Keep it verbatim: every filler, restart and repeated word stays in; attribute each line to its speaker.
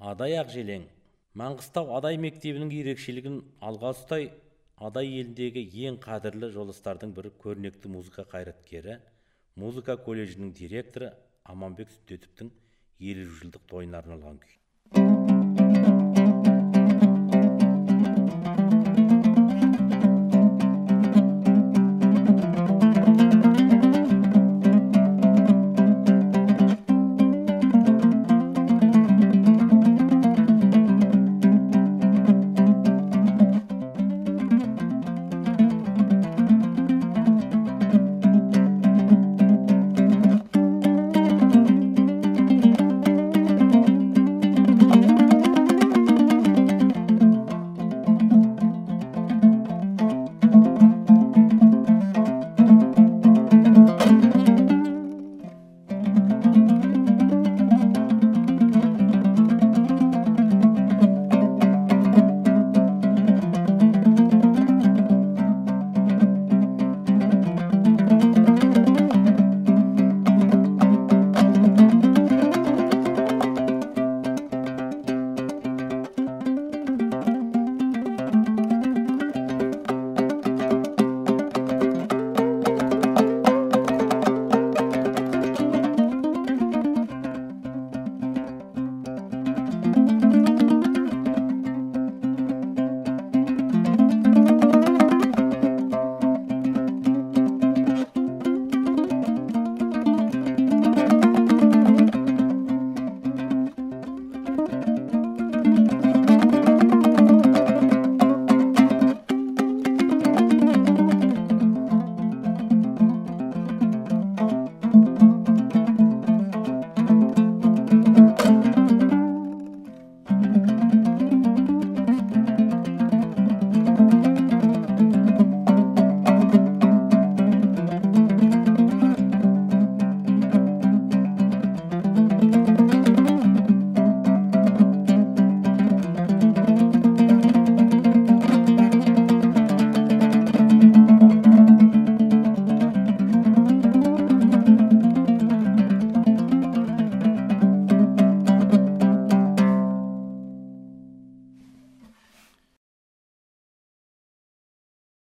Speaker 1: Адай Ақжелең. Маңғыстау Адай мектебінің ерекшелігін алға ұстай, Адай еліндегі ең қадірлі жолдастардың бірі көрнекті музыка қайраткері, музыка колледжінің директоры Аманбек Сүндетовтің елу жылдық тойына арналған күй.